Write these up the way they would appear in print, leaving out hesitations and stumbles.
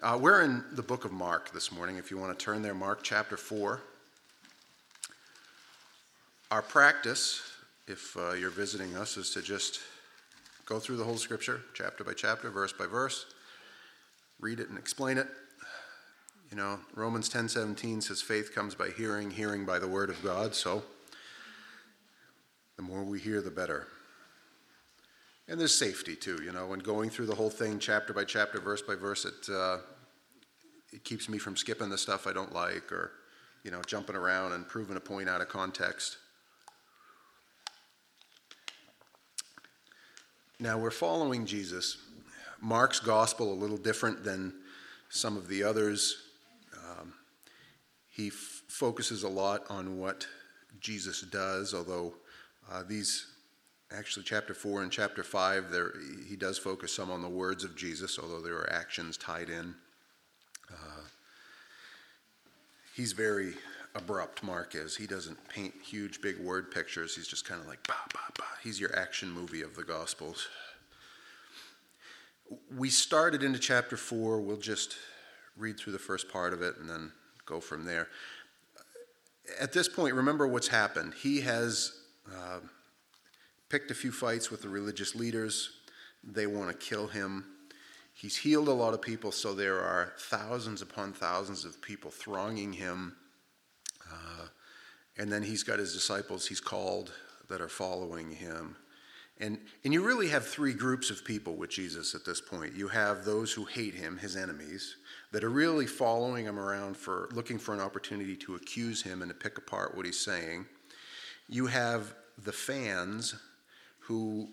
We're in the book of Mark this morning. If you want to turn there, Mark chapter 4. Our practice, if you're visiting us, is to just go through the whole scripture, chapter by chapter, verse by verse, read it and explain it. You know, Romans 10:17 says faith comes by hearing, hearing by the word of God. So the more we hear, the better. And there's safety too, you know, when going through the whole thing chapter by chapter, verse by verse, it keeps me from skipping the stuff I don't like or, you know, jumping around and proving a point out of context. Now we're following Jesus. Mark's gospel a little different than some of the others. He focuses a lot on what Jesus does, although actually chapter 4 and chapter 5, he does focus some on the words of Jesus, although there are actions tied in. He's very abrupt, Mark is. He doesn't paint huge, big word pictures. He's just kind of like, bah, bah, bah. He's your action movie of the Gospels. We started into chapter 4. We'll just read through the first part of it and then go from there. At this point, remember what's happened. He has picked a few fights with the religious leaders. They want to kill him. He's healed a lot of people, so there are thousands upon thousands of people thronging him. And then he's got his disciples he's called that are following him. And you really have three groups of people with Jesus at this point. You have those who hate him, his enemies, that are really following him around looking for an opportunity to accuse him and to pick apart what he's saying. You have the fans who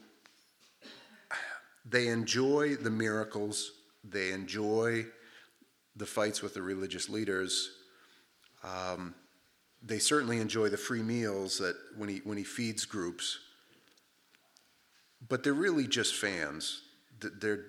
they enjoy the miracles, they enjoy the fights with the religious leaders. They certainly enjoy the free meals that when he feeds groups, but they're really just fans. The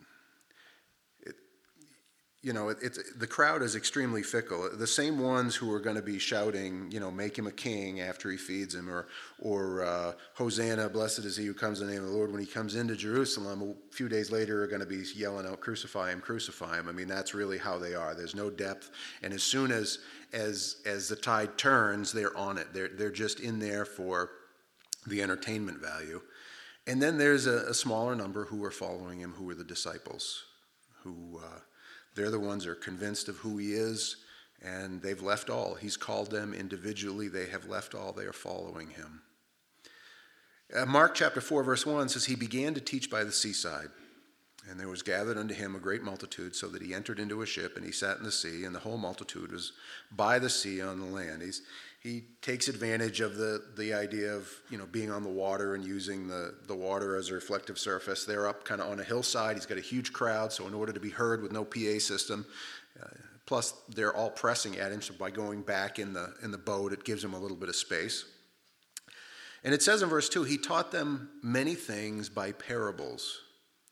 crowd is extremely fickle. The same ones who are going to be shouting, you know, make him a king after he feeds him, or Hosanna, blessed is he who comes in the name of the Lord. When he comes into Jerusalem, a few days later are going to be yelling out, crucify him, crucify him. I mean, that's really how they are. There's no depth. And as soon as the tide turns, they're on it. They're just in there for the entertainment value. And then there's a smaller number who are following him, who are the disciples, who they're the ones who are convinced of who he is, and they've left all. He's called them individually. They have left all. They are following him. Mark chapter 4, verse 1 says, he began to teach by the seaside, and there was gathered unto him a great multitude, so that he entered into a ship, and he sat in the sea, and the whole multitude was by the sea on the land. He takes advantage of the idea of, you know, being on the water and using the water as a reflective surface. They're up kind of on a hillside. He's got a huge crowd, so in order to be heard with no PA system, plus they're all pressing at him, so by going back in the boat, it gives him a little bit of space. And it says in verse 2, he taught them many things by parables.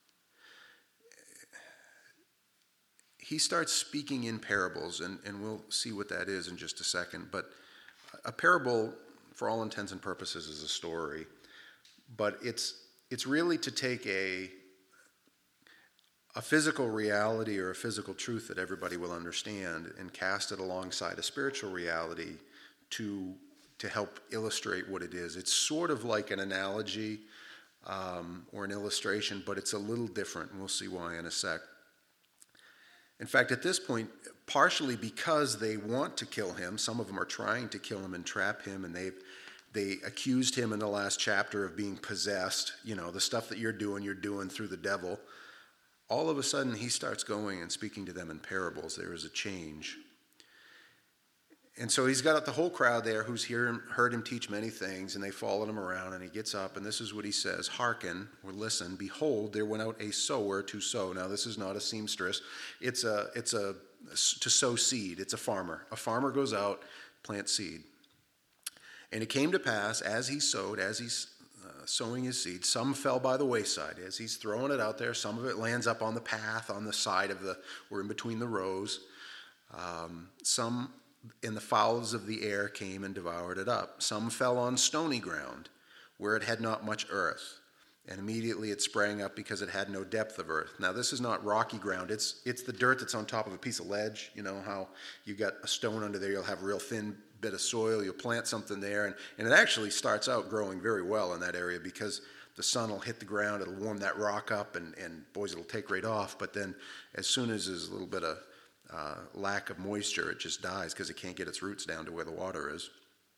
He starts speaking in parables, and we'll see what that is in just a second. But a parable, for all intents and purposes, is a story. But it's really to take a physical reality or a physical truth that everybody will understand and cast it alongside a spiritual reality to help illustrate what it is. It's sort of like an analogy or an illustration, but it's a little different, and we'll see why in a sec. In fact, at this point, partially because they want to kill him, some of them are trying to kill him and trap him, and they accused him in the last chapter of being possessed. You know, the stuff that you're doing through the devil. All of a sudden, he starts going and speaking to them in parables. There is a change. And so he's got the whole crowd there who's heard him teach many things, and they followed him around, and he gets up, and this is what he says, hearken, or listen, behold, there went out a sower to sow. Now, this is not a seamstress. It's to sow seed. It's a farmer. A farmer goes out, plants seed. And it came to pass, as he sowed, as he's sowing his seed, some fell by the wayside. As he's throwing it out there, some of it lands up on the path, on the side of or in between the rows. Some and the fowls of the air came and devoured it up. Some fell on stony ground, where it had not much earth. And immediately it sprang up because it had no depth of earth. Now this is not rocky ground. It's the dirt that's on top of a piece of ledge. You know how you got a stone under there, you'll have a real thin bit of soil, you'll plant something there, and it actually starts out growing very well in that area because the sun will hit the ground, it'll warm that rock up, and boys, it'll take right off. But then as soon as there's a little bit of lack of moisture, it just dies because it can't get its roots down to where the water is.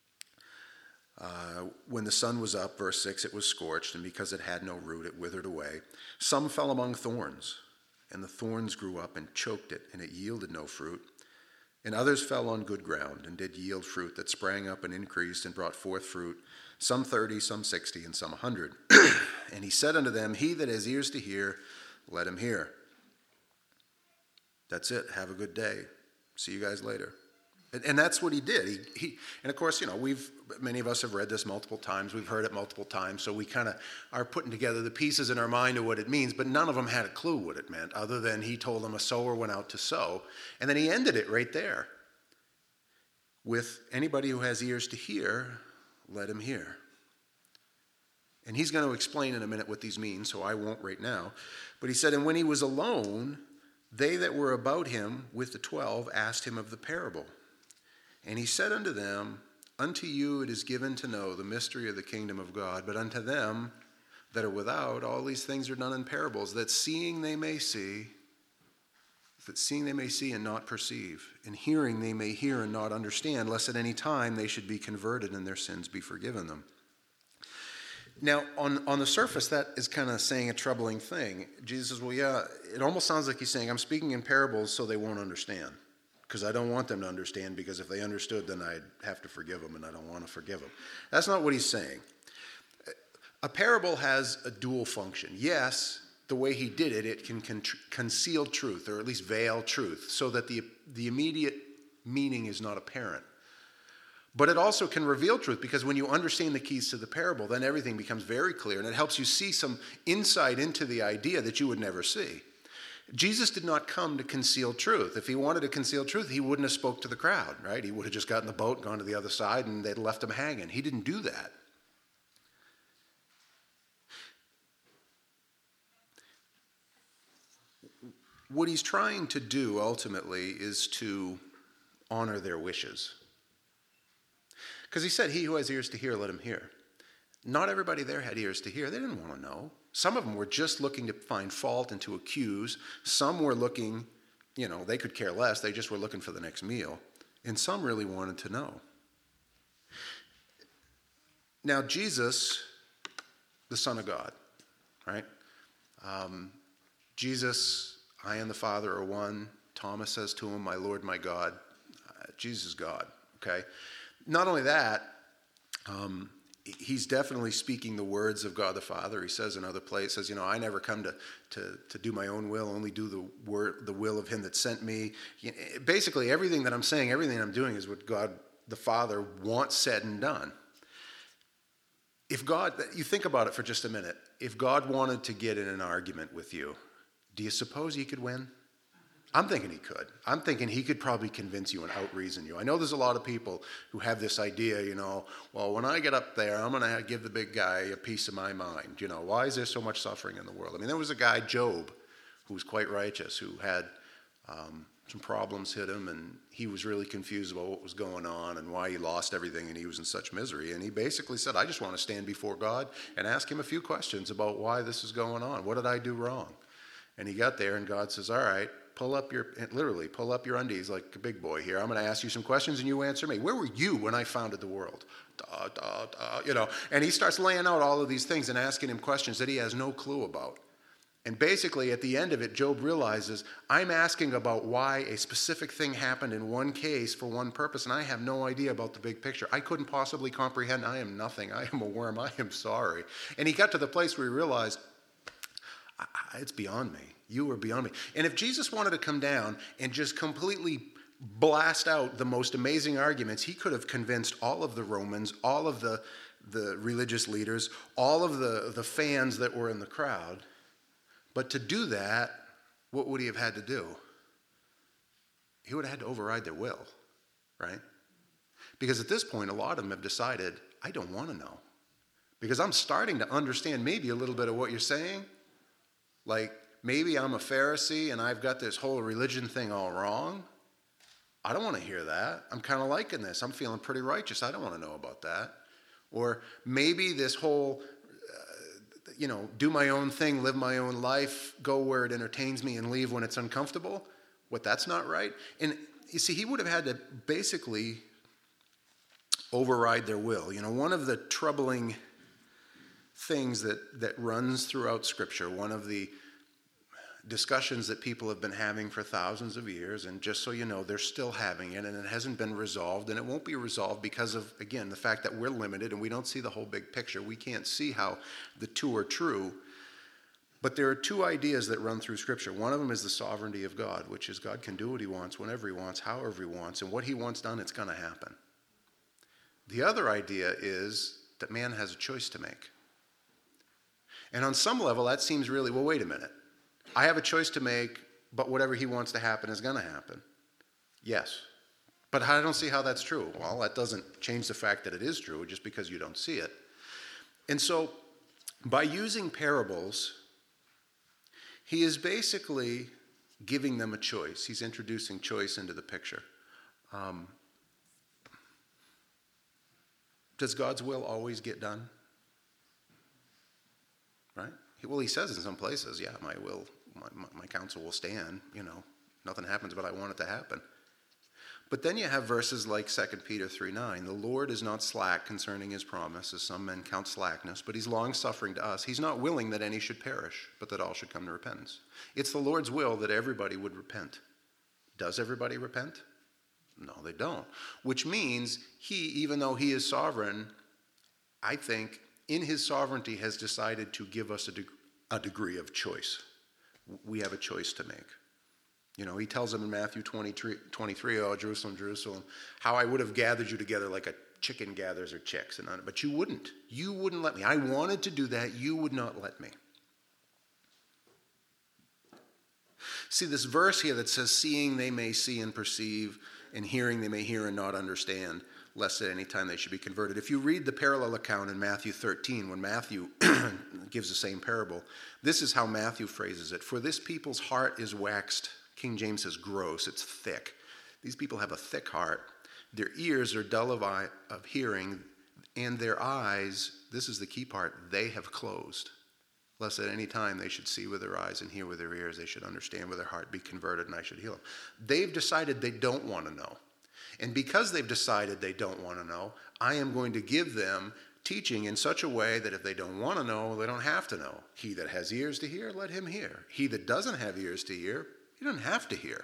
When the sun was up, verse 6, it was scorched, and because it had no root, it withered away. Some fell among thorns, and the thorns grew up and choked it, and it yielded no fruit. And others fell on good ground, and did yield fruit that sprang up and increased and brought forth fruit, some 30, some 60, and some 100. And he said unto them, He that has ears to hear, let him hear. That's it. Have a good day. See you guys later. And that's what he did. And of course, many of us have read this multiple times. We've heard it multiple times. So we kind of are putting together the pieces in our mind of what it means. But none of them had a clue what it meant, other than he told them a sower went out to sow. And then he ended it right there with anybody who has ears to hear, let him hear. And he's going to explain in a minute what these mean, so I won't right now. But he said, And when he was alone, they that were about him with the 12 asked him of the parable. And he said unto them, Unto you it is given to know the mystery of the kingdom of God, but unto them that are without, all these things are done in parables, that seeing they may see and not perceive, and hearing they may hear and not understand, lest at any time they should be converted and their sins be forgiven them. Now, on the surface, that is kind of saying a troubling thing. Jesus says, well, yeah, it almost sounds like he's saying, I'm speaking in parables so they won't understand. Because I don't want them to understand, because if they understood, then I'd have to forgive them, and I don't want to forgive them. That's not what he's saying. A parable has a dual function. Yes, the way he did it, it can conceal truth, or at least veil truth, so that the immediate meaning is not apparent. But it also can reveal truth, because when you understand the keys to the parable, then everything becomes very clear, and it helps you see some insight into the idea that you would never see. Jesus did not come to conceal truth. If he wanted to conceal truth, he wouldn't have spoke to the crowd, right? He would have just gotten the boat, gone to the other side, and they'd left him hanging. He didn't do that. What he's trying to do ultimately is to honor their wishes. Because he said, He who has ears to hear, let him hear. Not everybody there had ears to hear. They didn't want to know. Some of them were just looking to find fault and to accuse. Some were looking, they could care less. They just were looking for the next meal. And some really wanted to know. Now, Jesus, the Son of God, right? Jesus, I and the Father are one. Thomas says to him, My Lord, my God. Jesus is God, okay? Not only that, he's definitely speaking the words of God the Father. He says in other places, I never come to do my own will, only do the will of him that sent me. Basically, everything that I'm saying, everything I'm doing is what God the Father wants said and done. If God, you think about it for just a minute, if God wanted to get in an argument with you, do you suppose he could win? I'm thinking he could. I'm thinking he could probably convince you and out-reason you. I know there's a lot of people who have this idea, well, when I get up there, I'm going to give the big guy a piece of my mind. Why is there so much suffering in the world? I mean, there was a guy, Job, who was quite righteous, who had some problems hit him, and he was really confused about what was going on and why he lost everything and he was in such misery. And he basically said, I just want to stand before God and ask him a few questions about why this is going on. What did I do wrong? And he got there, and God says, all right, pull up your undies like a big boy here. I'm going to ask you some questions, and you answer me. Where were you when I founded the world? And he starts laying out all of these things and asking him questions that he has no clue about. And basically, at the end of it, Job realizes, I'm asking about why a specific thing happened in one case for one purpose, and I have no idea about the big picture. I couldn't possibly comprehend. I am nothing. I am a worm. I am sorry. And he got to the place where he realized, it's beyond me. You are beyond me. And if Jesus wanted to come down and just completely blast out the most amazing arguments, he could have convinced all of the Romans, all of the religious leaders, all of the fans that were in the crowd. But to do that, what would he have had to do? He would have had to override their will, right? Because at this point, a lot of them have decided, I don't want to know. Because I'm starting to understand maybe a little bit of what you're saying. Like, maybe I'm a Pharisee and I've got this whole religion thing all wrong. I don't want to hear that. I'm kind of liking this. I'm feeling pretty righteous. I don't want to know about that. Or maybe this whole, do my own thing, live my own life, go where it entertains me and leave when it's uncomfortable. That's not right. And you see, he would have had to basically override their will. One of the troubling things that runs throughout Scripture, one of the discussions that people have been having for thousands of years, and just so you know, they're still having it, and it hasn't been resolved, and it won't be resolved because of, again, the fact that we're limited and we don't see the whole big picture. We can't see how the two are true. But there are two ideas that run through Scripture. One of them is the sovereignty of God, which is God can do what he wants, whenever he wants, however he wants, and what he wants done, it's going to happen. The other idea is that man has a choice to make. And on some level, that seems really, well, wait a minute. I have a choice to make, but whatever he wants to happen is going to happen. Yes. But I don't see how that's true. Well, that doesn't change the fact that it is true just because you don't see it. And so, by using parables, he is basically giving them a choice. He's introducing choice into the picture. Does God's will always get done? Right? Well, he says in some places, yeah, my counsel will stand. Nothing happens, but I want it to happen. But then you have verses like 2 Peter 3:9. The Lord is not slack concerning his promise, as some men count slackness, but he's long-suffering to us. He's not willing that any should perish, but that all should come to repentance. It's the Lord's will that everybody would repent. Does everybody repent? No, they don't. Which means he, even though he is sovereign, I think in his sovereignty has decided to give us a degree of choice. We have a choice to make. He tells them in Matthew 23, oh, Jerusalem, Jerusalem, how I would have gathered you together like a chicken gathers her chicks. But you wouldn't. You wouldn't let me. I wanted to do that. You would not let me. See, this verse here that says, seeing they may see and perceive, and hearing they may hear and not understand, lest at any time they should be converted. If you read the parallel account in Matthew 13, when Matthew gives the same parable, this is how Matthew phrases it. For this people's heart is waxed, King James says gross, it's thick. These people have a thick heart. Their ears are dull of hearing, and their eyes, this is the key part, they have closed. Lest at any time they should see with their eyes and hear with their ears, they should understand with their heart, be converted, and I should heal them. They've decided they don't want to know. And because they've decided they don't want to know, I am going to give them teaching in such a way that if they don't want to know, they don't have to know. He that has ears to hear, let him hear. He that doesn't have ears to hear, he doesn't have to hear.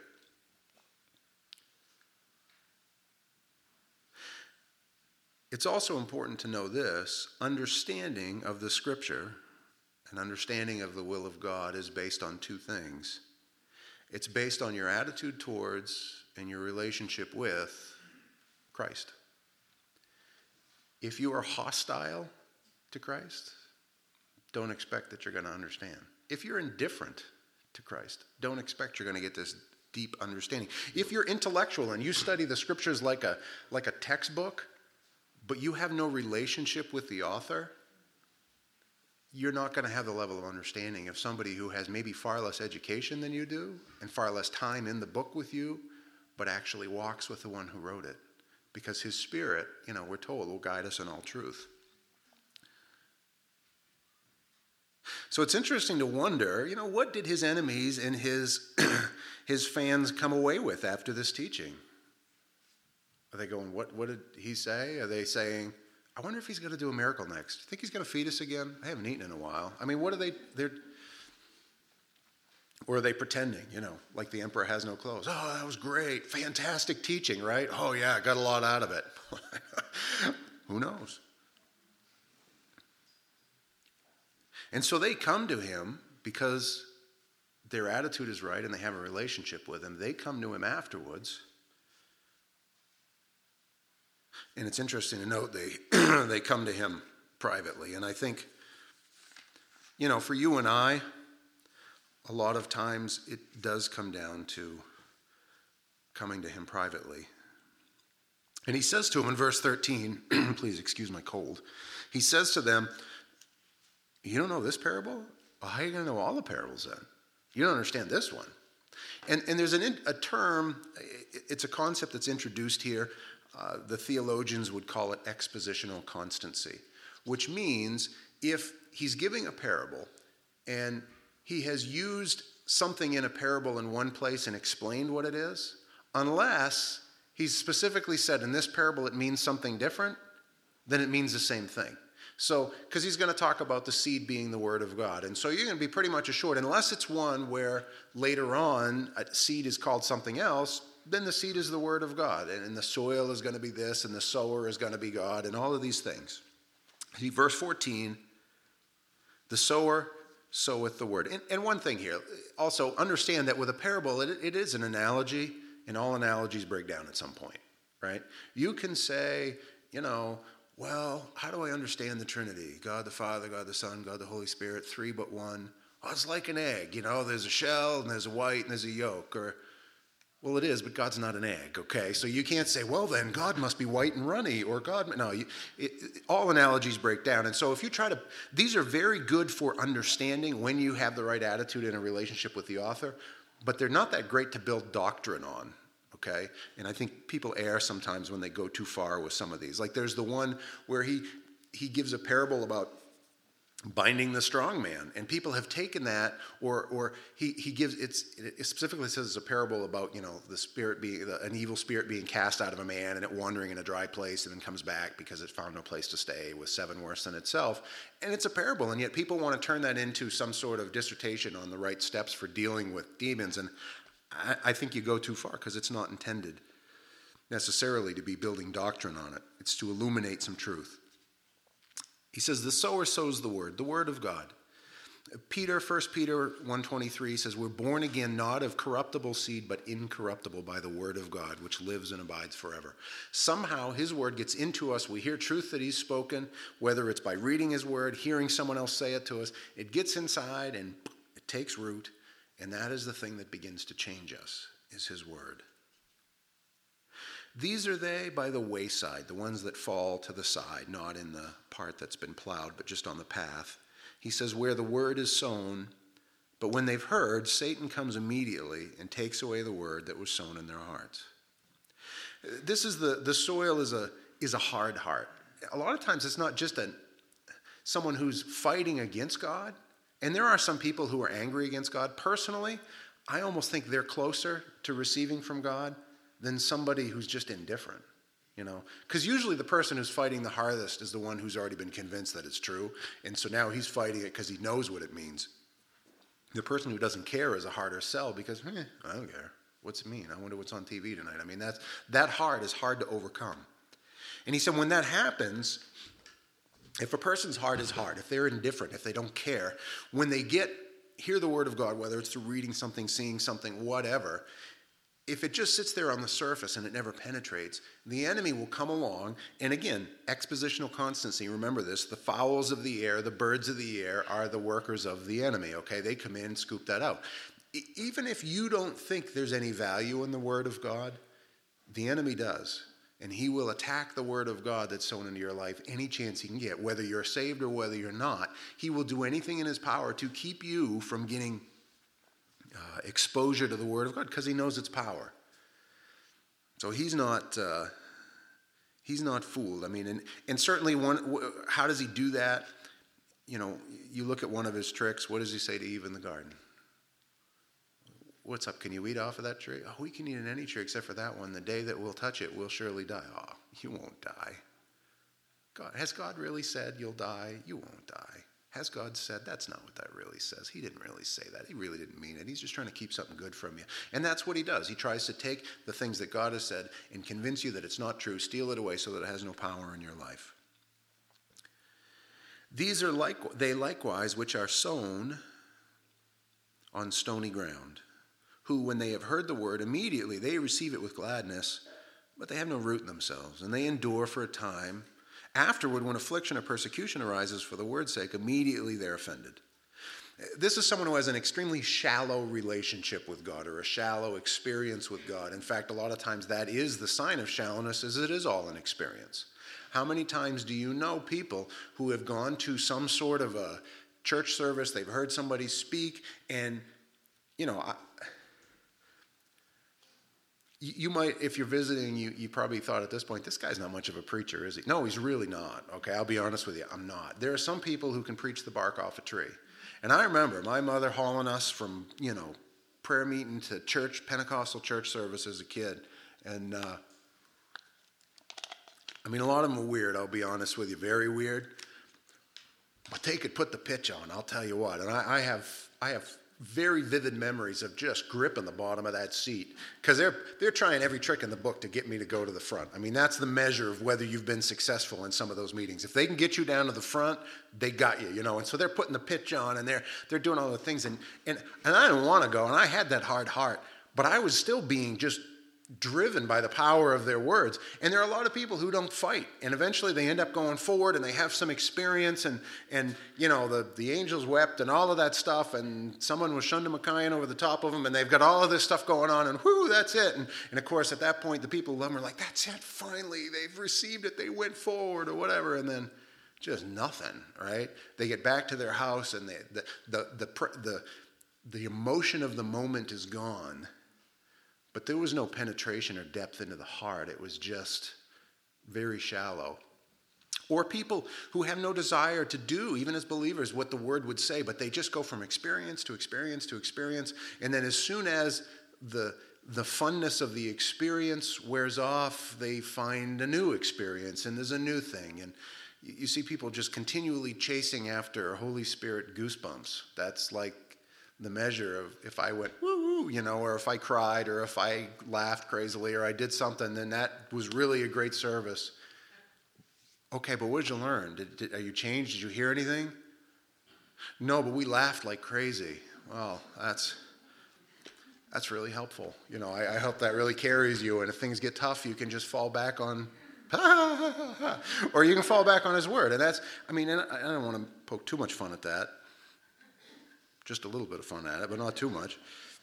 It's also important to know this: understanding of the Scripture and understanding of the will of God is based on two things. It's based on your attitude towards and your relationship with Christ. If you are hostile to Christ, don't expect that you're going to understand. If you're indifferent to Christ, don't expect you're going to get this deep understanding. If you're intellectual and you study the Scriptures like a textbook, but you have no relationship with the author, you're not going to have the level of understanding of somebody who has maybe far less education than you do and far less time in the book with you, but actually walks with the one who wrote it. Because his Spirit, we're told, will guide us in all truth. So it's interesting to wonder, what did his enemies and his fans come away with after this teaching? Are they going, what did he say? Are they saying, I wonder if he's going to do a miracle next. Think he's going to feed us again? I haven't eaten in a while. I mean, what are they're, or are they pretending, like the emperor has no clothes? Oh, that was great. Fantastic teaching, right? Oh, yeah, got a lot out of it. Who knows? And so they come to him because their attitude is right and they have a relationship with him. They come to him afterwards. And it's interesting to note they come to him privately. And I think, for you and I, a lot of times it does come down to coming to him privately. And he says to them in verse 13, please excuse my cold. He says to them, you don't know this parable? Well, how are you going to know all the parables then? You don't understand this one. And there's a term, it's a concept that's introduced here. The theologians would call it expositional constancy, which means if he's giving a parable and he has used something in a parable in one place and explained what it is, unless he's specifically said in this parable it means something different, then it means the same thing. So, because he's going to talk about the seed being the word of God. And so you're going to be pretty much assured, unless it's one where later on a seed is called something else, then the seed is the word of God. And the soil is going to be this, and the sower is going to be God, and all of these things. See, verse 14, the sower soweth the word. And one thing here, also understand that with a parable, it is an analogy, and all analogies break down at some point, right? You can say, well, how do I understand the Trinity? God the Father, God the Son, God the Holy Spirit, three but one. Oh, it's like an egg, there's a shell and there's a white and there's a yolk. Well, it is, but God's not an egg, okay? So you can't say, well, then God must be white and runny, or God, no, all analogies break down. And so if you these are very good for understanding when you have the right attitude in a relationship with the author, but they're not that great to build doctrine on. Okay, and I think people err sometimes when they go too far with some of these. Like there's the one where he gives a parable about binding the strong man, and people have taken that, or he gives it specifically says it's a parable about the spirit being an evil spirit being cast out of a man and it wandering in a dry place and then comes back because it found no place to stay with seven worse than itself, and it's a parable, and yet people want to turn that into some sort of dissertation on the right steps for dealing with demons, and I think you go too far because it's not intended necessarily to be building doctrine on it. It's to illuminate some truth. He says, the sower sows the word of God. 1 Peter 1:23 says, we're born again not of corruptible seed, but incorruptible by the word of God, which lives and abides forever. Somehow his word gets into us. We hear truth that he's spoken, whether it's by reading his word, hearing someone else say it to us. It gets inside and it takes root. And that is the thing that begins to change us, is his word. These are they by the wayside, the ones that fall to the side, not in the part that's been plowed, but just on the path. He says, where the word is sown, but when they've heard, Satan comes immediately and takes away the word that was sown in their hearts. This is the soil is a hard heart. A lot of times it's not just someone who's fighting against God. And there are some people who are angry against God. Personally, I almost think they're closer to receiving from God than somebody who's just indifferent, Because usually the person who's fighting the hardest is the one who's already been convinced that it's true. And so now he's fighting it because he knows what it means. The person who doesn't care is a harder sell because, I don't care. What's it mean? I wonder what's on TV tonight. I mean, that heart is hard to overcome. And he said when that happens, if a person's heart is hard, if they're indifferent, if they don't care, when they hear the word of God, whether it's through reading something, seeing something, whatever, if it just sits there on the surface and it never penetrates, the enemy will come along. And again, expositional constancy, remember this, the fowls of the air, the birds of the air are the workers of the enemy, okay? They come in and scoop that out. Even if you don't think there's any value in the word of God, the enemy does. And he will attack the word of God that's sown into your life any chance he can get, whether you're saved or whether you're not. He will do anything in his power to keep you from getting exposure to the word of God because he knows its power. So he's not fooled. I mean, and certainly how does he do that? You look at one of his tricks. What does he say to Eve in the garden? What's up? Can you eat off of that tree? Oh, we can eat in any tree except for that one. The day that we'll touch it, we'll surely die. Oh, you won't die. Has God really said you'll die? You won't die. Has God said? That's not what that really says. He didn't really say that. He really didn't mean it. He's just trying to keep something good from you. And that's what he does. He tries to take the things that God has said and convince you that it's not true, steal it away so that it has no power in your life. These are they likewise which are sown on stony ground, who, when they have heard the word, immediately they receive it with gladness, but they have no root in themselves, and they endure for a time. Afterward, when affliction or persecution arises for the word's sake, immediately they're offended. This is someone who has an extremely shallow relationship with God or a shallow experience with God. In fact, a lot of times that is the sign of shallowness, is it is all an experience. How many times do you know people who have gone to some sort of a church service, they've heard somebody speak, and, you might, if you're visiting, you probably thought at this point, this guy's not much of a preacher, is he? No, he's really not. Okay, I'll be honest with you, I'm not. There are some people who can preach the bark off a tree. And I remember my mother hauling us from, prayer meeting to church, Pentecostal church service as a kid. And, a lot of them were weird, I'll be honest with you, very weird. But they could put the pitch on, I'll tell you what. And I have very vivid memories of just gripping the bottom of that seat, because they're trying every trick in the book to get me to go to the front. That's the measure of whether you've been successful in some of those meetings. If they can get you down to the front, they got you, and so they're putting the pitch on, and they're doing all the things, and I didn't want to go, and I had that hard heart, but I was still being just driven by the power of their words. And there are a lot of people who don't fight, and eventually they end up going forward and they have some experience, and the angels wept and all of that stuff, and someone was Shundamakayan over the top of them, and they've got all of this stuff going on, and whoo, that's it. And of course at that point the people who love them are like, that's it, finally they've received it, they went forward or whatever, and then just nothing, right? They get back to their house and the emotion of the moment is gone. But there was no penetration or depth into the heart. It was just very shallow. Or people who have no desire to do, even as believers, what the word would say, but they just go from experience to experience to experience. And then as soon as the funness of the experience wears off, they find a new experience, and there's a new thing. And you see people just continually chasing after Holy Spirit goosebumps. That's like the measure of if I went, woo, or if I cried, or if I laughed crazily, or I did something, then that was really a great service. Okay, but what did you learn? Are you changed? Did you hear anything? No, but we laughed like crazy. Well, that's really helpful. I hope that really carries you, and if things get tough, you can just fall back on, or you can fall back on His Word. And that's, and I don't want to poke too much fun at that. Just a little bit of fun at it, but not too much.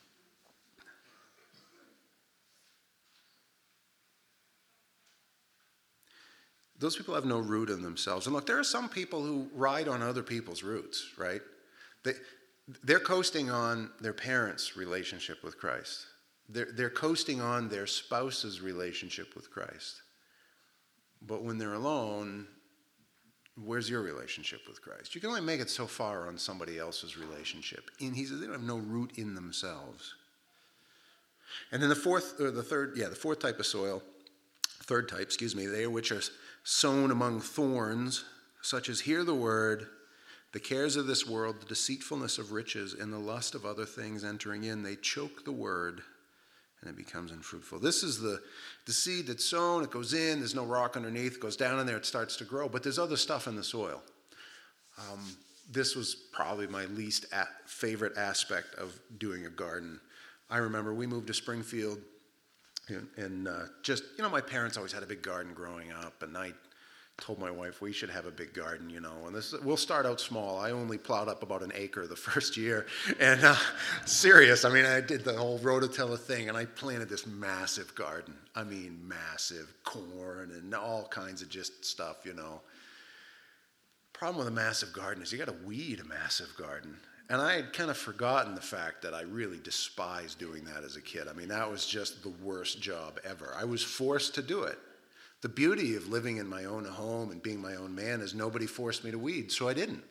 Those people have no root in themselves. And look, there are some people who ride on other people's roots, right? They're coasting on their parents' relationship with Christ. They're coasting on their spouse's relationship with Christ. But when they're alone, where's your relationship with Christ? You can only make it so far on somebody else's relationship. And he says they don't have no root in themselves. And then the fourth type of soil, they which are sown among thorns, such as hear the word, the cares of this world, the deceitfulness of riches, and the lust of other things entering in, they choke the word, and it becomes unfruitful. This is the seed that's sown. It goes in. There's no rock underneath. It goes down in there. It starts to grow. But there's other stuff in the soil. This was probably my least favorite aspect of doing a garden. I remember we moved to Springfield, and my parents always had a big garden growing up, and I told my wife we should have a big garden, and we'll start out small. I only plowed up about an acre the first year, and serious. I did the whole rototiller thing, and I planted this massive garden. Massive corn and all kinds of just stuff, Problem with a massive garden is you got to weed a massive garden. And I had kind of forgotten the fact that I really despised doing that as a kid. That was just the worst job ever. I was forced to do it. The beauty of living in my own home and being my own man is nobody forced me to weed, so I didn't.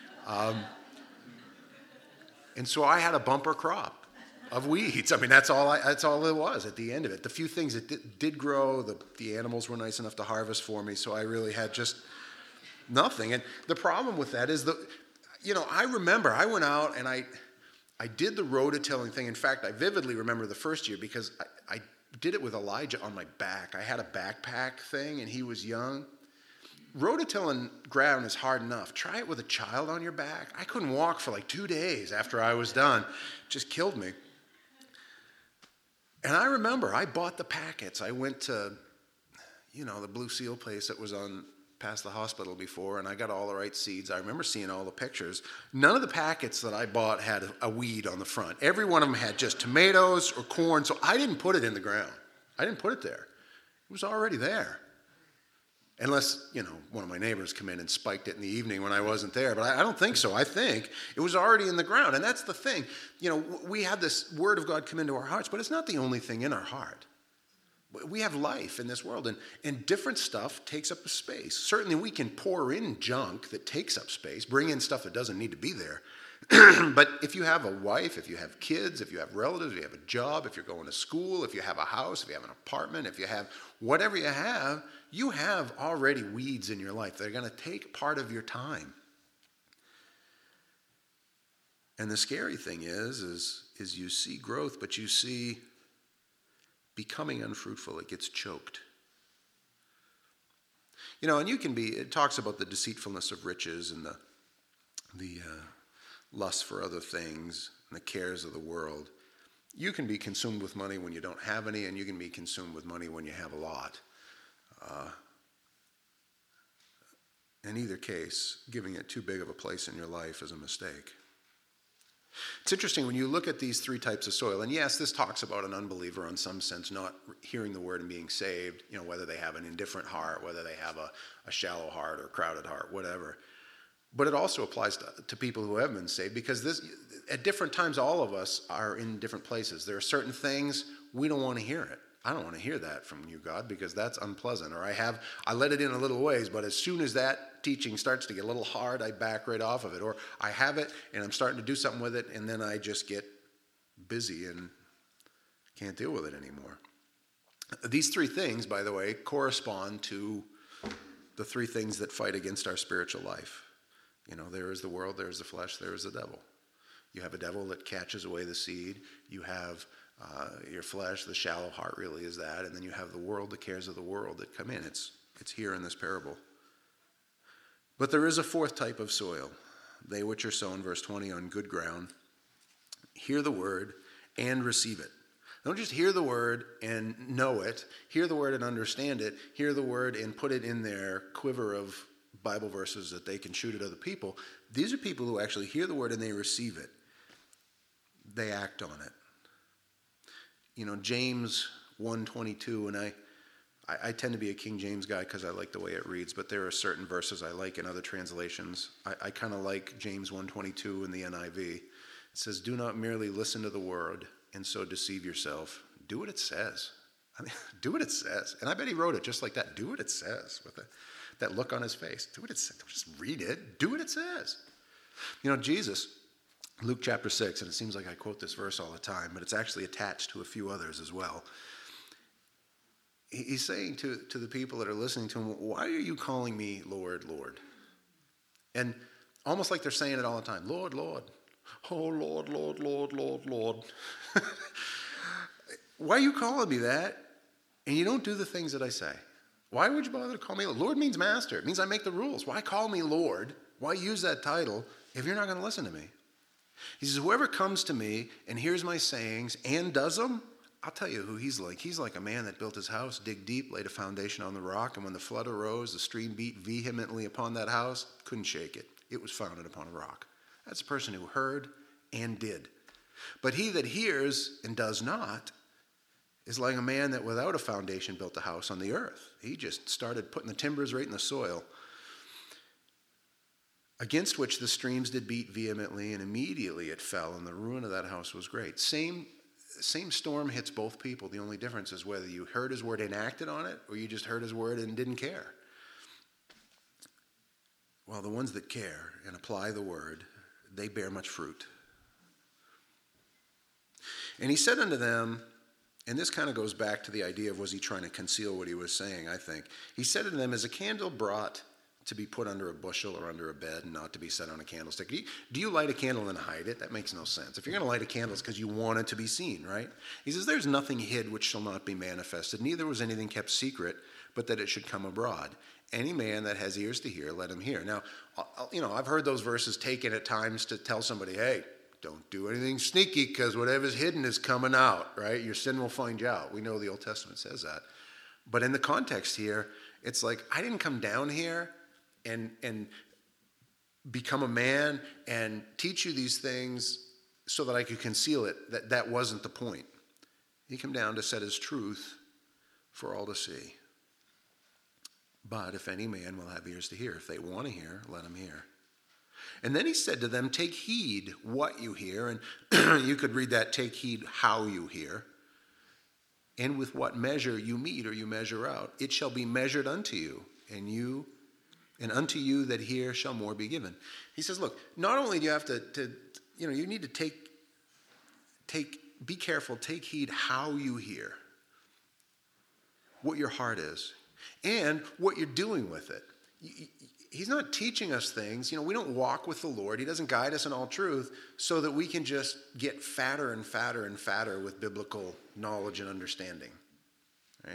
And so I had a bumper crop of weeds. That's all it was at the end of it. The few things that did grow, the animals were nice enough to harvest for me, so I really had just nothing. And the problem with that is I remember I went out and I did the rototilling thing. In fact, I vividly remember the first year because I did it with Elijah on my back. I had a backpack thing and he was young. Rototilling ground is hard enough. Try it with a child on your back. I couldn't walk for like 2 days after I was done. It just killed me. And I remember I bought the packets. I went to, the Blue Seal place that was on past the hospital before, and I got all the right seeds. I remember seeing all the pictures. None of the packets that I bought had a weed on the front. Every one of them had just tomatoes or corn, so I didn't put it in the ground. I didn't put it there. It was already there. Unless, one of my neighbors come in and spiked it in the evening when I wasn't there. But I don't think so. I think it was already in the ground. And that's the thing. We have this word of God come into our hearts, but it's not the only thing in our heart. We have life in this world, and different stuff takes up a space. Certainly we can pour in junk that takes up space, bring in stuff that doesn't need to be there. But if you have a wife, if you have kids, if you have relatives, if you have a job, if you're going to school, if you have a house, if you have an apartment, if you have whatever you have already weeds in your life. They're going to take part of your time. And the scary thing is you see growth, but you see becoming unfruitful. It gets choked. And it talks about the deceitfulness of riches and the lust for other things and the cares of the world. You can be consumed with money when you don't have any, and you can be consumed with money when you have a lot. In either case, giving it too big of a place in your life is a mistake. It's interesting when you look at these three types of soil, and yes, this talks about an unbeliever in some sense not hearing the word and being saved, whether they have an indifferent heart, whether they have a shallow heart or a crowded heart, whatever. But it also applies to people who have been saved, because at different times, all of us are in different places. There are certain things we don't want to hear it. I don't want to hear that from you, God, because that's unpleasant. Or I let it in a little ways, but as soon as that teaching starts to get a little hard, I back right off of it. Or I have it and I'm starting to do something with it, and then I just get busy and can't deal with it anymore. These three things, by the way, correspond to the three things that fight against our spiritual life. There is the world, there is the flesh, there is the devil. You have a devil that catches away the seed. You have your flesh, the shallow heart really is that. And then you have the world, the cares of the world that come in. It's here in this parable. But there is a fourth type of soil. They which are sown, verse 20, on good ground, hear the word and receive it. Don't just hear the word and know it. Hear the word and understand it. Hear the word and put it in their quiver of Bible verses that they can shoot at other people. These are people who actually hear the word and they receive it. They act on it. James 1:22, and I tend to be a King James guy because I like the way it reads, but there are certain verses I like in other translations. I kind of like James 1:22 in the NIV. It says, do not merely listen to the word and so deceive yourself. Do what it says. Do what it says. And I bet he wrote it just like that. Do what it says, with that look on his face. Do what it says. Don't just read it. Do what it says. Jesus, Luke chapter 6, and it seems like I quote this verse all the time, but it's actually attached to a few others as well. He's saying to the people that are listening to him, why are you calling me Lord, Lord? And almost like they're saying it all the time, Lord, Lord. Oh, Lord, Lord, Lord, Lord, Lord. Why are you calling me that? And you don't do the things that I say. Why would you bother to call me Lord? Lord means master. It means I make the rules. Why call me Lord? Why use that title if you're not going to listen to me? He says, whoever comes to me and hears my sayings and does them, I'll tell you who he's like. He's like a man that built his house, dig deep, laid a foundation on the rock, and when the flood arose, the stream beat vehemently upon that house, couldn't shake it. It was founded upon a rock. That's a person who heard and did. But he that hears and does not is like a man that without a foundation built a house on the earth. He just started putting the timbers right in the soil, against which the streams did beat vehemently, and immediately it fell, and the ruin of that house was great. Same storm hits both people. The only difference is whether you heard his word and acted on it, or you just heard his word and didn't care. Well, the ones that care and apply the word, they bear much fruit. And he said unto them, and this kind of goes back to the idea of, was he trying to conceal what he was saying, I think. He said unto them, is a candle brought to be put under a bushel or under a bed and not to be set on a candlestick? Do you light a candle and hide it? That makes no sense. If you're going to light a candle, it's because you want it to be seen, right? He says, there's nothing hid which shall not be manifested, neither was anything kept secret, but that it should come abroad. Any man that has ears to hear, let him hear. Now, I've heard those verses taken at times to tell somebody, hey, don't do anything sneaky because whatever's hidden is coming out, right? Your sin will find you out. We know the Old Testament says that. But in the context here, It's like, I didn't come down here and become a man and teach you these things so that I could conceal it. That wasn't the point. He came down to set his truth for all to see. But if any man will have ears to hear, if they want to hear, let him hear. And then he said to them, take heed what you hear. And you could read that, take heed how you hear. And with what measure you meet or you measure out, it shall be measured unto you. And unto you that hear shall more be given. He says, look, not only do you have to you need to be careful, take heed how you hear, what your heart is, and what you're doing with it. He's not teaching us things. We don't walk with the Lord. He doesn't guide us in all truth so that we can just get fatter and fatter and fatter with biblical knowledge and understanding. Right?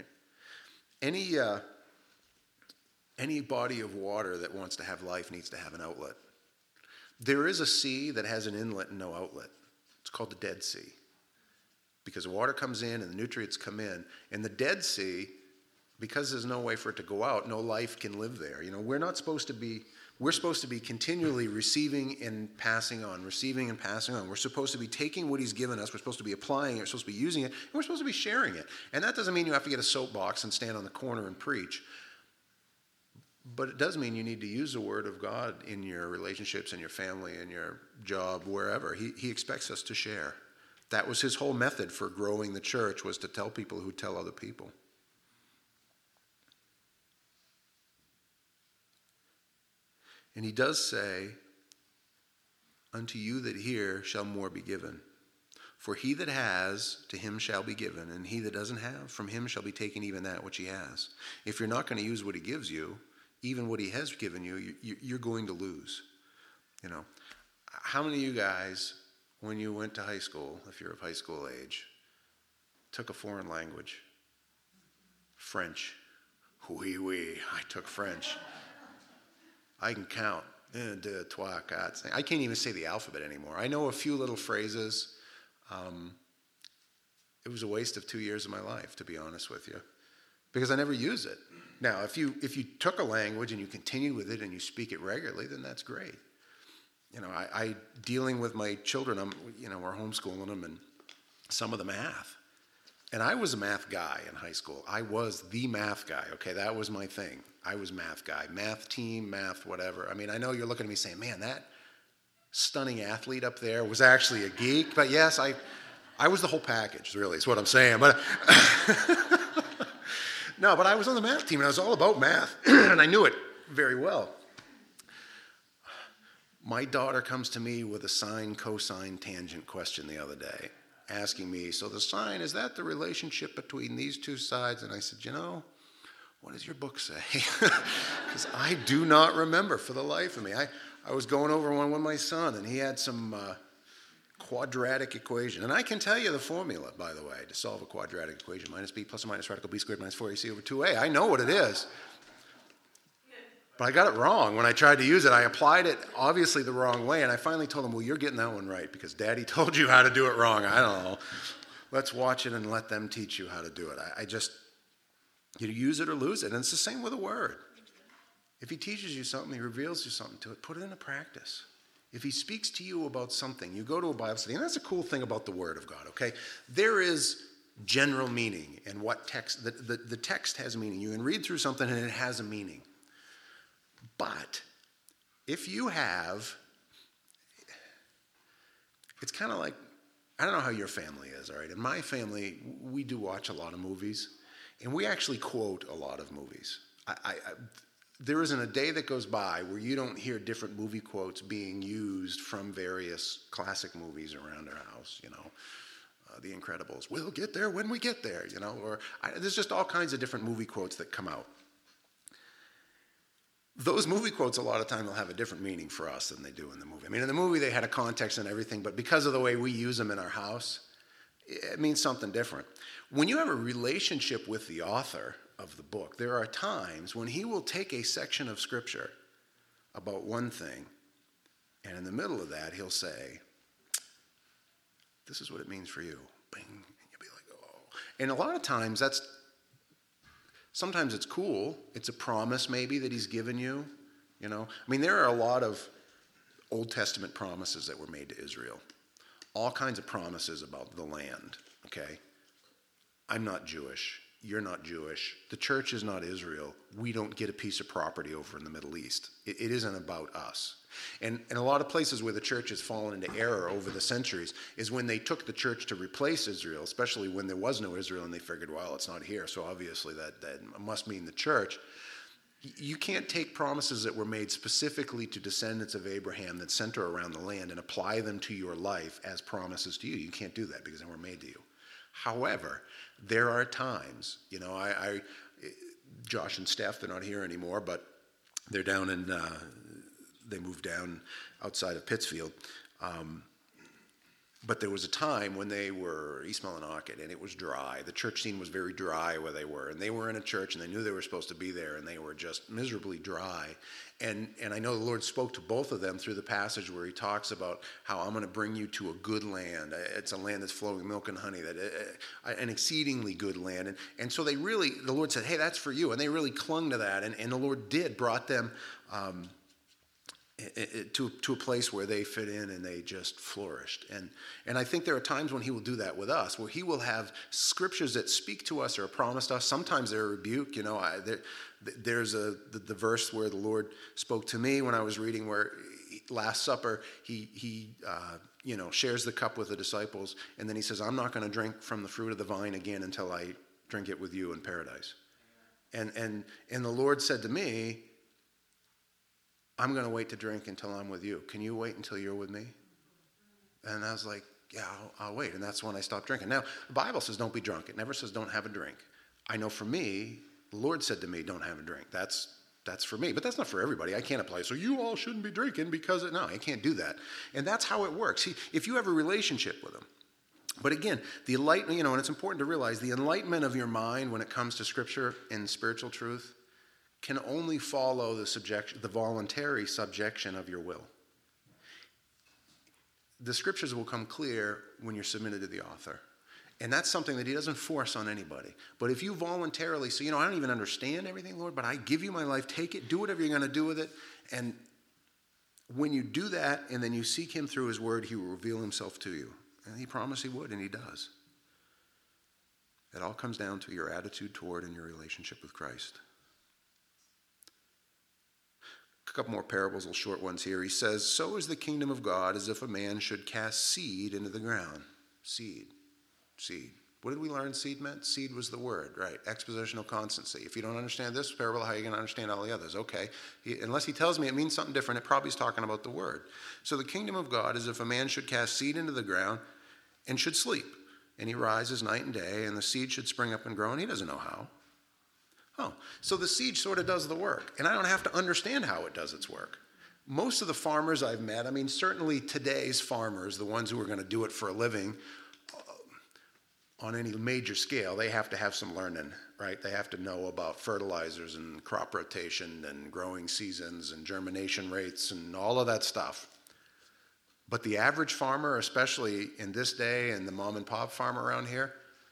Any body of water that wants to have life needs to have an outlet. There is a sea that has an inlet and no outlet. It's called the Dead Sea. Because the water comes in and the nutrients come in. And the Dead Sea, because there's no way for it to go out, no life can live there. We're supposed to be continually receiving and passing on, receiving and passing on. We're supposed to be taking what he's given us. We're supposed to be applying it. We're supposed to be using it. And we're supposed to be sharing it. And that doesn't mean you have to get a soapbox and stand on the corner and preach. But it does mean you need to use the word of God in your relationships, in your family, in your job, wherever. He expects us to share. That was his whole method for growing the church, was to tell people who tell other people. And he does say, unto you that hear shall more be given. For he that has, to him shall be given, and he that doesn't have, from him shall be taken even that which he has. If you're not going to use what he gives you, even what he has given you, you're going to lose. How many of you guys, when you went to high school, if you're of high school age, took a foreign language? French. Oui, I took French. I can count. Un, deux, trois, quatre. I can't even say the alphabet anymore. I know a few little phrases. It was a waste of 2 years of my life, to be honest with you, because I never use it. Now, if you took a language and you continued with it and you speak it regularly, then that's great. I dealing with my children, we're homeschooling them, and some of the math. And I was a math guy in high school. I was the math guy, okay? That was my thing. I was math guy. Math team, math whatever. I know you're looking at me saying, man, that stunning athlete up there was actually a geek. But yes, I was the whole package, really, is what I'm saying. But no, but I was on the math team, and I was all about math, and I knew it very well. My daughter comes to me with a sine, cosine, tangent question the other day, asking me, so the sine, is that the relationship between these two sides? And I said, what does your book say? Because I do not remember for the life of me. I was going over one with my son, and he had some quadratic equation. And I can tell you the formula, by the way, to solve a quadratic equation. Minus b plus or minus radical b squared minus 4ac over 2a. I know what it is. But I got it wrong. When I tried to use it, I applied it obviously the wrong way. And I finally told him, well, you're getting that one right because Daddy told you how to do it wrong. I don't know. Let's watch it and let them teach you how to do it. You use it or lose it. And it's the same with a word. If he teaches you something, he reveals you something to it, put it into practice. If he speaks to you about something, you go to a Bible study. And that's a cool thing about the Word of God, okay? There is general meaning in what text, the text has meaning. You can read through something and it has a meaning. But if you have, it's kind of like, I don't know how your family is, all right? In my family, we do watch a lot of movies, and we actually quote a lot of movies. There isn't a day that goes by where you don't hear different movie quotes being used from various classic movies around our house, The Incredibles, we'll get there when we get there, there's just all kinds of different movie quotes that come out. Those movie quotes a lot of time will have a different meaning for us than they do in the movie. In the movie they had a context and everything, but because of the way we use them in our house, it means something different. When you have a relationship with the author of the book, there are times when he will take a section of scripture about one thing, and in the middle of that he'll say, this is what it means for you. Bing. And you'll be like, oh. And a lot of times that's Sometimes it's cool. It's a promise maybe that he's given you, you know. I mean, there are a lot of Old Testament promises that were made to Israel. All kinds of promises about the land, okay? I'm not Jewish. You're not Jewish. The church is not Israel. We don't get a piece of property over in the Middle East. It isn't about us. And a lot of places where the church has fallen into error over the centuries is when they took the church to replace Israel, especially when there was no Israel and they figured, well, it's not here, so obviously that must mean the church. You can't take promises that were made specifically to descendants of Abraham that center around the land and apply them to your life as promises to you. You can't do that because they were made to you. However, there are times, you know, Josh and Steph, they're not here anymore, but they're down in, they moved down outside of Pittsfield. But there was a time when they were East Millinocket and it was dry. The church scene was very dry where they were. And they were in a church and they knew they were supposed to be there and they were just miserably dry. And I know the Lord spoke to both of them through the passage where he talks about how I'm going to bring you to a good land. It's a land that's flowing milk and honey, an exceedingly good land. And so they really, the Lord said, hey, that's for you. And they really clung to that. And the Lord brought them to a place where they fit in and they just flourished. And I think there are times when he will do that with us, where he will have scriptures that speak to us or promised us. Sometimes they're a rebuke. You know, there's the verse where the Lord spoke to me when I was reading where Last Supper, he shares the cup with the disciples, and then he says, I'm not going to drink from the fruit of the vine again until I drink it with you in paradise. And the Lord said to me, I'm going to wait to drink until I'm with you. Can you wait until you're with me? And I was like, yeah, I'll wait. And that's when I stopped drinking. Now, the Bible says don't be drunk. It never says don't have a drink. I know for me, the Lord said to me, don't have a drink. That's for me. But that's not for everybody. I can't apply. So you all shouldn't be drinking because no, I can't do that. And that's how it works. If you have a relationship with him. But again, the enlightenment, and it's important to realize the enlightenment of your mind when it comes to Scripture and spiritual truth can only follow the voluntary subjection of your will. The Scriptures will come clear when you're submitted to the author. And that's something that he doesn't force on anybody. But if you voluntarily say, I don't even understand everything, Lord, but I give you my life, take it, do whatever you're going to do with it. And when you do that and then you seek him through his word, he will reveal himself to you. And he promised he would, and he does. It all comes down to your attitude toward and your relationship with Christ. A couple more parables, little short ones here. He says, so is the kingdom of God as if a man should cast seed into the ground. Seed. What did we learn seed meant? Seed was the word, right? Expositional constancy. If you don't understand this parable, how are you going to understand all the others? Okay. Unless he tells me it means something different, it probably is talking about the word. So the kingdom of God is if a man should cast seed into the ground and should sleep. And he rises night and day, and the seed should spring up and grow, and he doesn't know how. Oh, so the seed sort of does the work, and I don't have to understand how it does its work. Most of the farmers I've met, certainly today's farmers, the ones who are going to do it for a living on any major scale, they have to have some learning, right? They have to know about fertilizers and crop rotation and growing seasons and germination rates and all of that stuff. But the average farmer, especially in this day and the mom and pop farmer around here,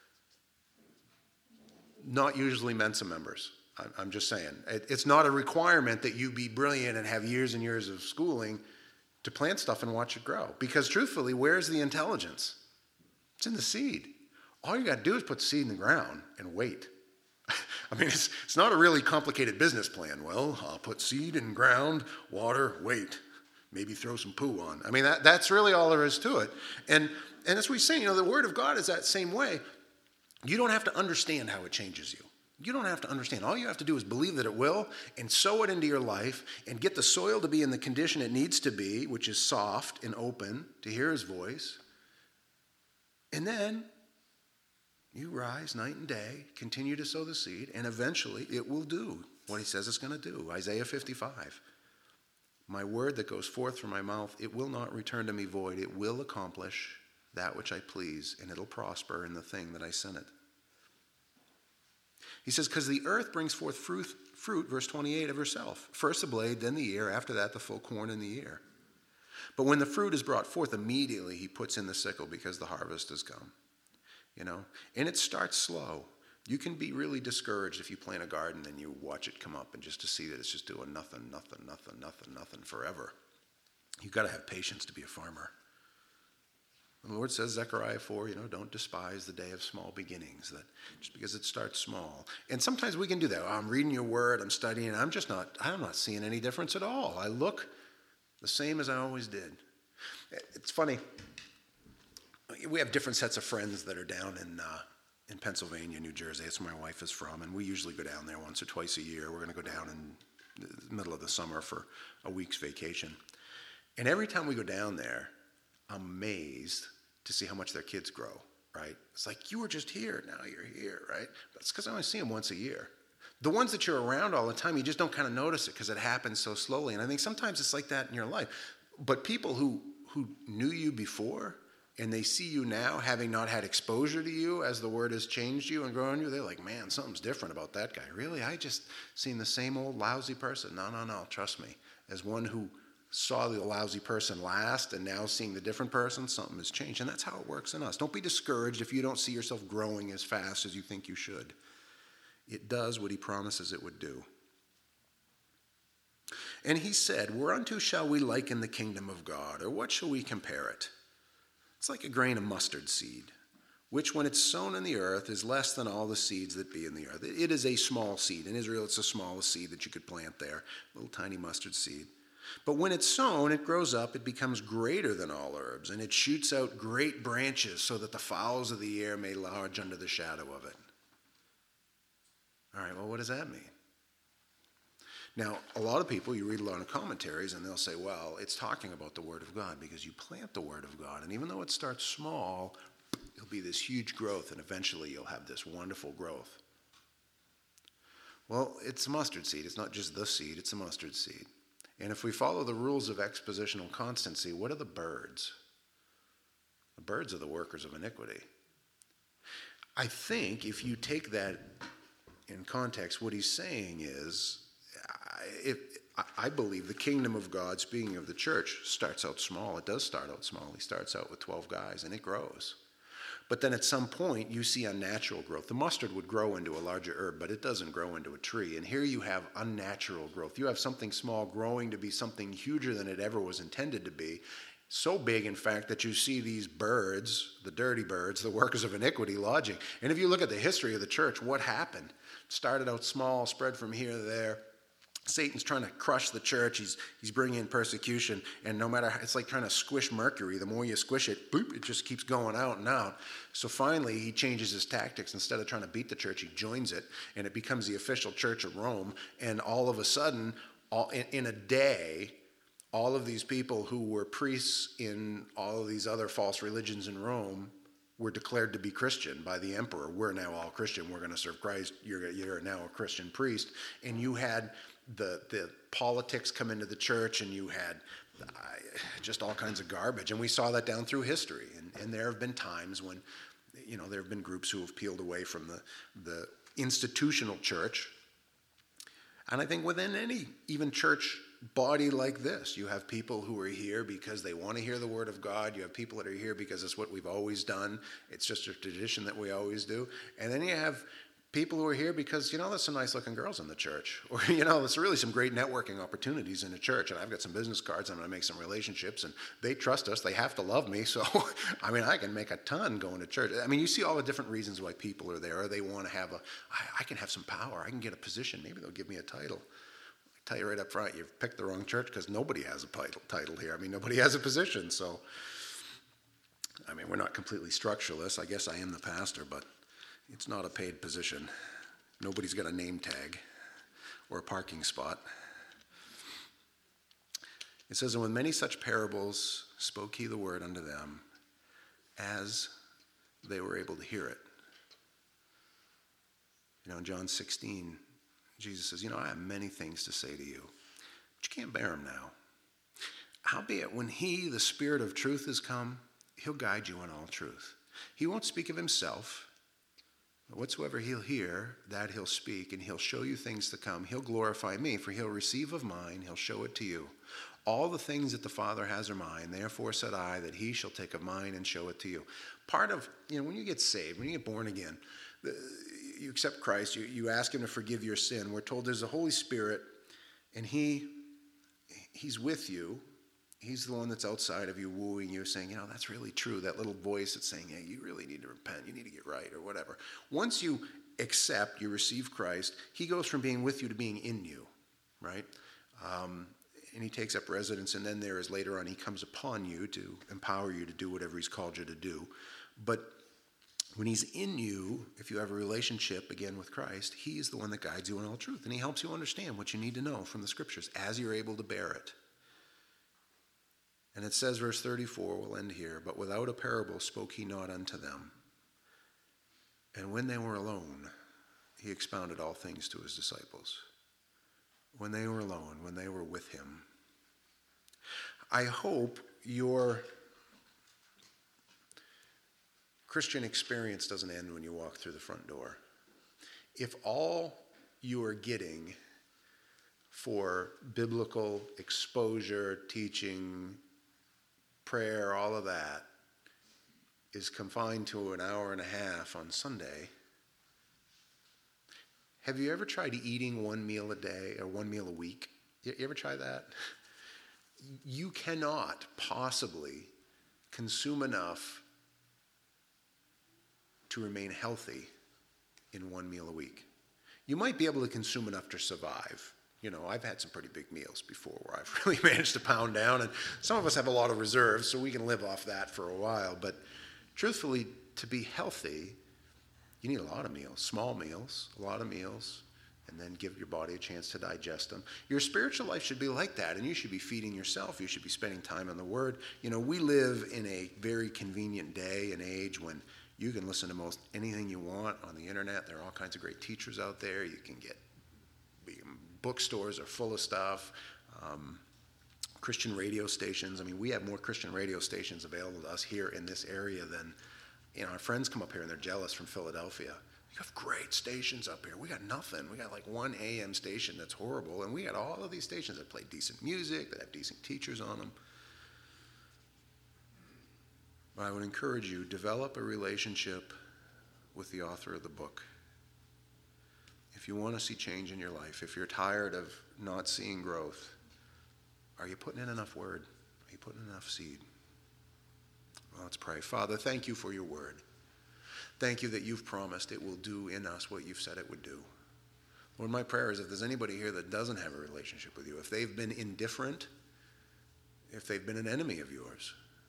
not usually Mensa members. I'm just saying. It's not a requirement that you be brilliant and have years and years of schooling to plant stuff and watch it grow. Because truthfully, where's the intelligence? It's in the seed. All you got to do is put the seed in the ground and wait. It's not a really complicated business plan. Well, I'll put seed in ground, water, wait. Maybe throw some poo on. That's really all there is to it. And as we say, the Word of God is that same way. You don't have to understand how it changes you. You don't have to understand. All you have to do is believe that it will and sow it into your life and get the soil to be in the condition it needs to be, which is soft and open to hear his voice. And then you rise night and day, continue to sow the seed, and eventually it will do what he says it's going to do. Isaiah 55. My word that goes forth from my mouth, it will not return to me void. It will accomplish that which I please, and it'll prosper in the thing that I sent it. He says, because the earth brings forth fruit, verse 28, of herself. First the blade, then the ear, after that the full corn in the ear. But when the fruit is brought forth, immediately he puts in the sickle because the harvest has come. And it starts slow. You can be really discouraged if you plant a garden and you watch it come up and just to see that it's just doing nothing forever. You've got to have patience to be a farmer. And the Lord says, Zechariah 4, don't despise the day of small beginnings, that just because it starts small. And sometimes we can do that. I'm reading your word, I'm studying, and I'm not seeing any difference at all. I look the same as I always did. It's funny. We have different sets of friends that are down in Pennsylvania, New Jersey. That's where my wife is from, and we usually go down there once or twice a year. We're going to go down in the middle of the summer for a week's vacation. And every time we go down there, I'm amazed to see how much their kids grow, right? It's like, you were just here, now you're here, right? That's because I only see them once a year. The ones that you're around all the time, you just don't kind of notice it because it happens so slowly. And I think sometimes it's like that in your life. But people who knew you before and they see you now, having not had exposure to you as the word has changed you and grown you, they're like, man, something's different about that guy. Really? I just seen the same old lousy person. No, trust me. As one who saw the lousy person last and now seeing the different person, something has changed. And that's how it works in us. Don't be discouraged if you don't see yourself growing as fast as you think you should. It does what he promises it would do. And he said, whereunto shall we liken the kingdom of God, or what shall we compare it? It's like a grain of mustard seed, which when it's sown in the earth is less than all the seeds that be in the earth. It is a small seed. In Israel, it's the smallest seed that you could plant there, a little tiny mustard seed. But when it's sown, it grows up, it becomes greater than all herbs, and it shoots out great branches so that the fowls of the air may lodge under the shadow of it. All right, well, what does that mean? Now, a lot of people, you read a lot of commentaries, and they'll say, well, it's talking about the Word of God because you plant the Word of God, and even though it starts small, it'll be this huge growth, and eventually you'll have this wonderful growth. Well, it's a mustard seed. It's not just the seed, it's a mustard seed. And if we follow the rules of expositional constancy, what are the birds? The birds are the workers of iniquity. I think if you take that in context, what he's saying is, I believe the kingdom of God, speaking of the church, starts out small. It does start out small. He starts out with 12 guys, and it grows. But then at some point, you see unnatural growth. The mustard would grow into a larger herb, but it doesn't grow into a tree. And here you have unnatural growth. You have something small growing to be something huger than it ever was intended to be. So big, in fact, that you see these birds, the dirty birds, the workers of iniquity, lodging. And if you look at the history of the church, what happened? Started out small, spread from here to there. Satan's trying to crush the church. He's bringing in persecution. And no matter, it's like trying to squish mercury. The more you squish it, boop, it just keeps going out and out. So finally, he changes his tactics. Instead of trying to beat the church, he joins it. And it becomes the official church of Rome. And all of a sudden, in a day, all of these people who were priests in all of these other false religions in Rome were declared to be Christian by the emperor. We're now all Christian. We're going to serve Christ. You're now a Christian priest. And you had the politics come into the church, and you had just all kinds of garbage. And we saw that down through history. And there have been times when, there have been groups who have peeled away from the institutional church. And I think within any even church body like this, you have people who are here because they want to hear the word of God. You have people that are here because it's what we've always done. It's just a tradition that we always do. And then you have people who are here because, there's some nice looking girls in the church. Or, there's really some great networking opportunities in the church. And I've got some business cards. I'm going to make some relationships. And they trust us. They have to love me. So, I can make a ton going to church. You see all the different reasons why people are there. Or they want to have I can have some power. I can get a position. Maybe they'll give me a title. I tell you right up front, you've picked the wrong church because nobody has a title here. Nobody has a position. So, we're not completely structuralists. I guess I am the pastor, but it's not a paid position. Nobody's got a name tag or a parking spot. It says, and with many such parables spoke he the word unto them as they were able to hear it. In John 16, Jesus says, I have many things to say to you, but you can't bear them now. Howbeit, when he, the Spirit of truth, is come, he'll guide you in all truth. He won't speak of himself. Whatsoever he'll hear, that he'll speak, and he'll show you things to come. He'll glorify me, for he'll receive of mine, he'll show it to you. All the things that the Father has are mine, therefore said I, that he shall take of mine and show it to you. Part of, when you get saved, when you get born again, you accept Christ, you ask him to forgive your sin. We're told there's the Holy Spirit, and he's with you. He's the one that's outside of you, wooing you, saying, that's really true. That little voice that's saying, hey, you really need to repent. You need to get right, or whatever. Once you accept, you receive Christ, he goes from being with you to being in you, right? And he takes up residence, and then there is later on, he comes upon you to empower you to do whatever he's called you to do. But when he's in you, if you have a relationship, again, with Christ, he is the one that guides you in all truth, and he helps you understand what you need to know from the scriptures as you're able to bear it. And it says, verse 34, we'll end here, but without a parable spoke he not unto them. And when they were alone, he expounded all things to his disciples. When they were alone, when they were with him. I hope your Christian experience doesn't end when you walk through the front door. If all you are getting for biblical exposure, teaching, prayer, all of that, is confined to an hour and a half on Sunday, have you ever tried eating one meal a day or one meal a week? You ever try that? You cannot possibly consume enough to remain healthy in one meal a week. You might be able to consume enough to survive. I've had some pretty big meals before where I've really managed to pound down, and some of us have a lot of reserves, so we can live off that for a while. But truthfully, to be healthy, you need a lot of meals, small meals, a lot of meals, and then give your body a chance to digest them. Your spiritual life should be like that, and you should be feeding yourself. You should be spending time on the Word. We live in a very convenient day and age when you can listen to most anything you want on the internet. There are all kinds of great teachers out there. You can get bookstores are full of stuff. Christian radio stations. We have more Christian radio stations available to us here in this area than, our friends come up here and they're jealous from Philadelphia. You have great stations up here. We got nothing. We got like one AM station that's horrible, and we got all of these stations that play decent music, that have decent teachers on them. But I would encourage you, develop a relationship with the author of the book. If you want to see change in your life, if you're tired of not seeing growth, are you putting in enough word? Are you putting in enough seed? Well, let's pray. Father, thank you for your word. Thank you that you've promised it will do in us what you've said it would do. Lord, my prayer is if there's anybody here that doesn't have a relationship with you, if they've been indifferent, if they've been an enemy of yours,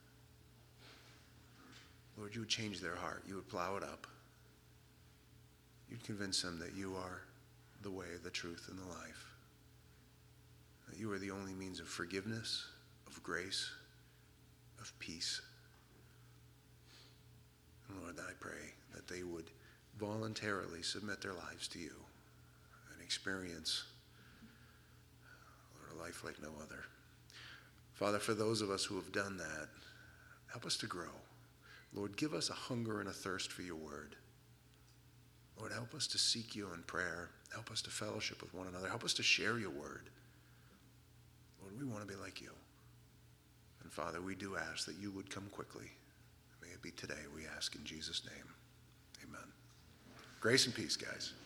Lord, you would change their heart. You would plow it up. You'd convince them that you are the way, the truth, and the life. That you are the only means of forgiveness, of grace, of peace. And Lord, I pray that they would voluntarily submit their lives to you and experience, Lord, a life like no other. Father, for those of us who have done that, help us to grow. Lord, give us a hunger and a thirst for your word. Lord, help us to seek you in prayer. Help us to fellowship with one another. Help us to share your word. Lord, we want to be like you. And Father, we do ask that you would come quickly. May it be today, we ask in Jesus' name. Amen. Grace and peace, guys.